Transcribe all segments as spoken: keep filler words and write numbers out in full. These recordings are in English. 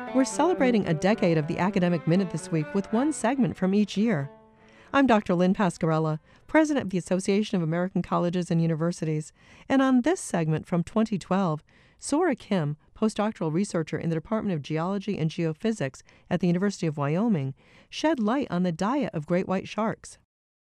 We're celebrating a decade of the Academic Minute this week with one segment from each year. I'm Doctor Lynn Pasquarella, president of the Association of American Colleges and Universities, and on this segment from twenty twelve, Sora Kim, postdoctoral researcher in the Department of Geology and Geophysics at the University of Wyoming, shed light on the diet of great white sharks.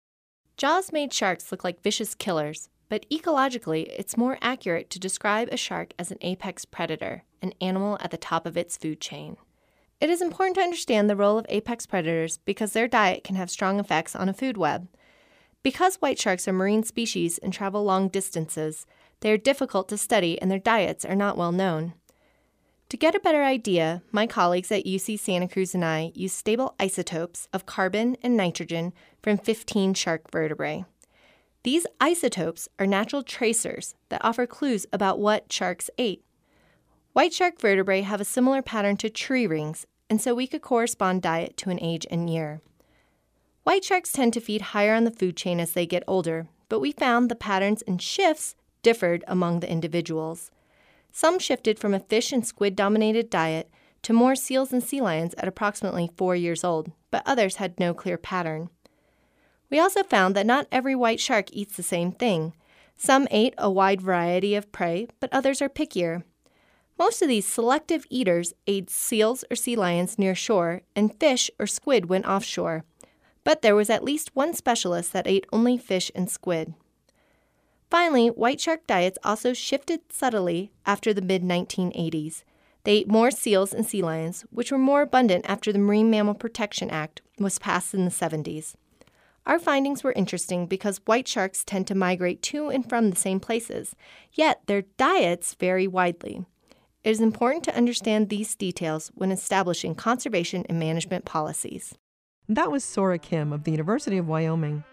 Jaws made sharks look like vicious killers, but ecologically, it's more accurate to describe a shark as an apex predator, an animal at the top of its food chain. It is important to understand the role of apex predators because their diet can have strong effects on a food web. Because white sharks are marine species and travel long distances, they are difficult to study and their diets are not well known. To get a better idea, my colleagues at U C Santa Cruz and I used stable isotopes of carbon and nitrogen from fifteen shark vertebrae. These isotopes are natural tracers that offer clues about what sharks ate. White shark vertebrae have a similar pattern to tree rings, and so we could correspond diet to an age and year. White sharks tend to feed higher on the food chain as they get older, but we found the patterns and shifts differed among the individuals. Some shifted from a fish and squid-dominated diet to more seals and sea lions at approximately four years old, but others had no clear pattern. We also found that not every white shark eats the same thing. Some ate a wide variety of prey, but others are pickier. Most of these selective eaters ate seals or sea lions near shore, and fish or squid went offshore. But there was at least one specialist that ate only fish and squid. Finally, white shark diets also shifted subtly after the mid nineteen eighties. They ate more seals and sea lions, which were more abundant after the Marine Mammal Protection Act was passed in the seventies. Our findings were interesting because white sharks tend to migrate to and from the same places, yet their diets vary widely. It is important to understand these details when establishing conservation and management policies. That was Sora Kim of the University of Wyoming.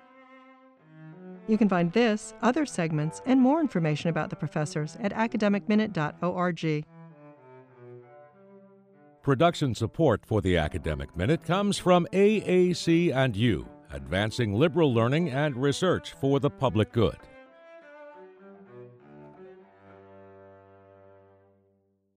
You can find this, other segments, and more information about the professors at academic minute dot org. Production support for the Academic Minute comes from A A C and U, advancing liberal learning and research for the public good.